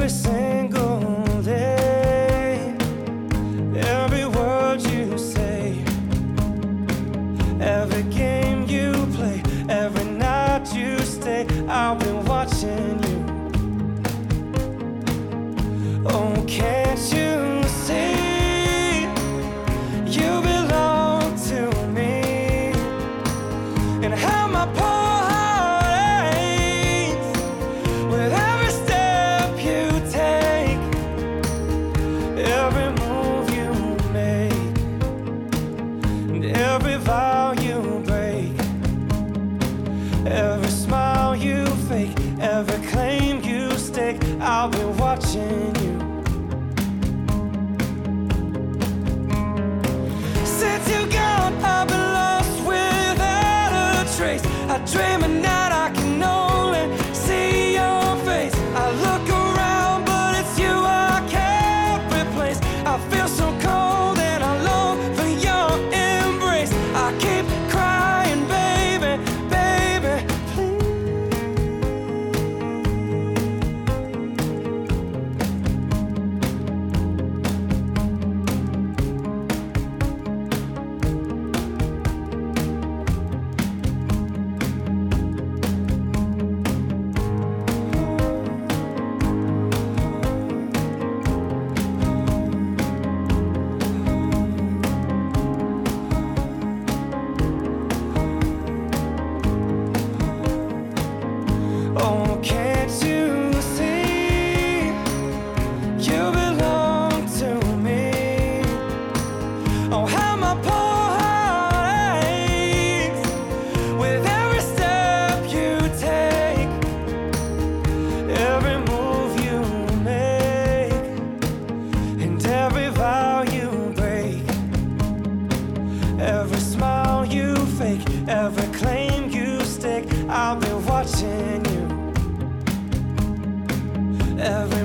every single day, every word you say, every game you play, every night you stay. I've been watching you. Oh, can't you see you belong to me? And how my poor heart aches with every step you take, every move you make, and every vow you break, every smile you fake, every claim you stake. I'll be watching you. Since you're gone, I've been lost without a trace. I dream at night, I can only see your face. I look around, but it's you I can't replace. I feel so cold and I long for your embrace. I keep crying, baby, baby, oh, can't you see you belong to me? Oh, how my poor heart aches with every step you take, every move you make, and every vow you break, every smile you fake, every claim you stake. I'll be watching you. Every